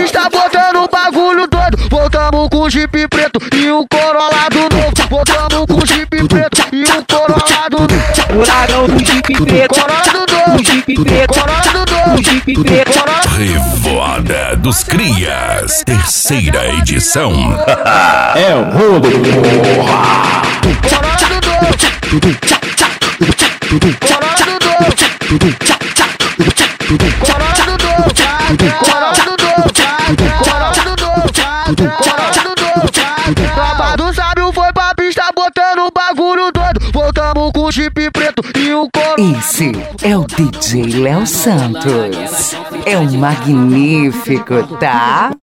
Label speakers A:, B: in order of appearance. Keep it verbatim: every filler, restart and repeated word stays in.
A: pista botando um bagulho doido. Voltamos com o Jeep preto e o Corolla do novo. Voltamos com o Jeep preto e o Corolla do novo.
B: O ladrão do Jeep preto,
A: Corolla do novo.
B: o Jeep preto,
A: Corolla do novo.
B: o Jeep preto.
C: Revoada dos Crias, terceira edição.
D: É o mundo.
A: Corolla do novo. Corolla do novo. Corolla do novo. Corolla do novo. Corolla do novo. Corolla do novo. Tropa do Sábio foi pra pista botando um bagulho doido. Voltamos com o Jeep preto e o Corolla.
E: Esse é o D J Léo Santos. É um magnífico, tá?